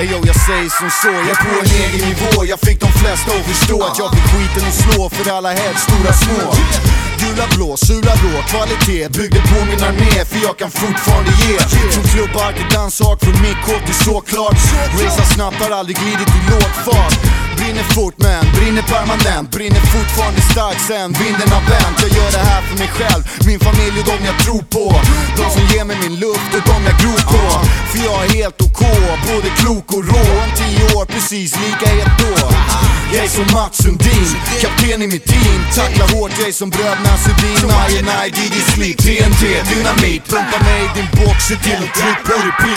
Eyo, jag säger som så, jag är på en egen nivå. Jag fick de flesta att förstå att jag fick skiten att slå för alla heads, stora små. Gula blå, sura blå, kvalitet byggde på min armé, för jag kan fortfarande ge. Från klubbar till danssak, från mick till såklart. Racea snabbt, har aldrig glidit i låg fart. Brinner fort men, brinner permanent. Brinner fortfarande starkt sen vinden har vänt. Jag gör det här för mig själv, min familj och de jag tror på. De som ger mig min luft och de jag gror på. För jag är helt OK, både klok och rå. Om 10 år, precis lika het då. Jag är som Mats Sundin, kapten i mitt team. Tackla hårt, jag är som bröderna Sedin. I&I, Didi Sleep, TNT, dynamit. Pumpa mig i din box, se till att tryck på repeat.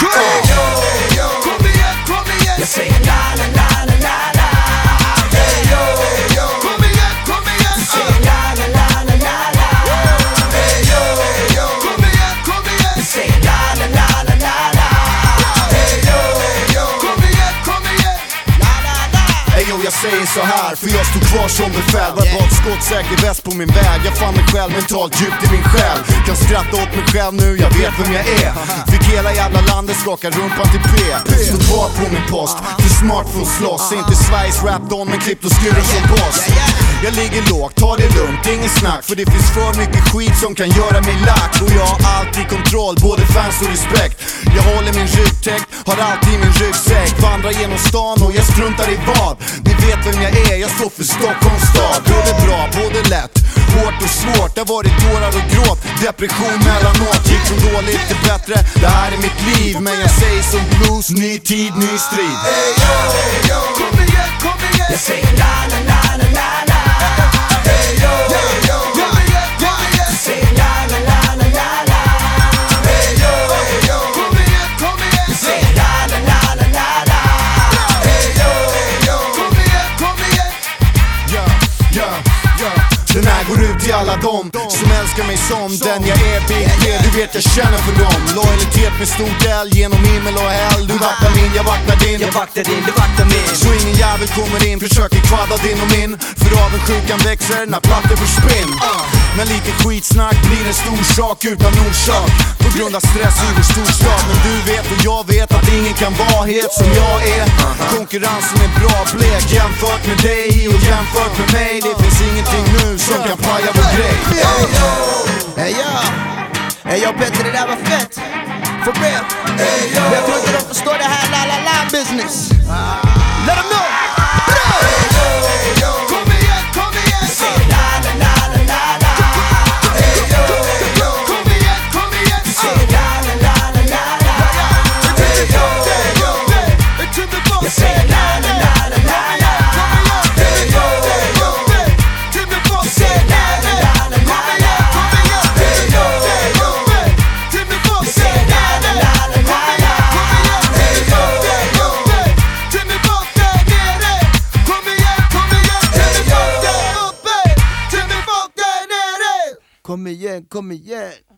Kom igen, kom igen. Jag säger la la la la la la. Hey yo, kom igen, kom igen. Jag säger la la la la la la. Hey yo, kom igen, kom igen. Jag säger la la la la la la. Hey yo, kom igen, kom igen. La la la. Eyo, jag säger så här, för jag stod kvar som befäl. Var bara ett skott, säker väst på min väg. Jag fann mig själv mentalt djupt i min själ. Kan skratta åt mig själv nu, jag vet vem jag är. Fick hela jävla landet skaka rumpan till P. Stod kvar på min post, för smart för att slåss. Inte Sveriges rap-don, men klippt och skuren som boss. Jag ligger lågt, ta det lugnt, ingen snack. För det finns för mycket skit som kan göra mig lack. Och jag har alltid kontroll, både fans och respekt. Jag håller min rygg täckt, har alltid min ryggsäck. Vandrar genom stan och jag struntar i vad. Ni vet vem jag är, jag står för Stockholms stad. Både bra, både lätt, hårt och svårt. Det har varit tårar och gråt, depression mellanåt. Gick från dåligt till bättre, det här är mitt liv. Men jag säger som blues, ny tid, ny strid. Hey yo, kom igen, kom igen. Jag säger la la la la la la. Hey yo, kom igen, kom igen. Jag säger la la la la la la. Hey yo, kom igen, kom igen. Jag säger la la la la la la. Hey yo, kom igen, kom igen. Den här går ut till alla dem som älskar mig som den jag är, Big D. Du vet jag känner för dem. Lojalitet med stort L genom himmel och hell. Du vaktar min, jag vaktar din. Jag vaktar din, du vaktar min. Så ingen jävel kommer in, försöker kvadda din och min. För avundsjukan växer när plattor får spinn. Men lite skitsnack blir en stor sak utan orsak. På grund av stress i vår storstad. Men du vet och jag vet att ingen kan vara het som jag är. Konkurrensen är bra blek jämfört med dig och jämfört med mig. Det finns ingenting nu som kan paja vår grej. Hey yo Petter, det där var fett. For real. Jag tror inte de förstår det här la la la business. Let them know. Kom igen, kom igen. Say la la la la la la. Hey yo, kom igen, kom igen. Say la la la la la la. Hey yo, jag säger la la la la la la. Hey yo, Jag säger la la la la la la. hey yo, Jag säger la la la la la la. hey yo, till mig bort där nere. Kom igen, kom igen. Till mig bort där uppe. Till mig bort där nere. Kom igen, kom igen.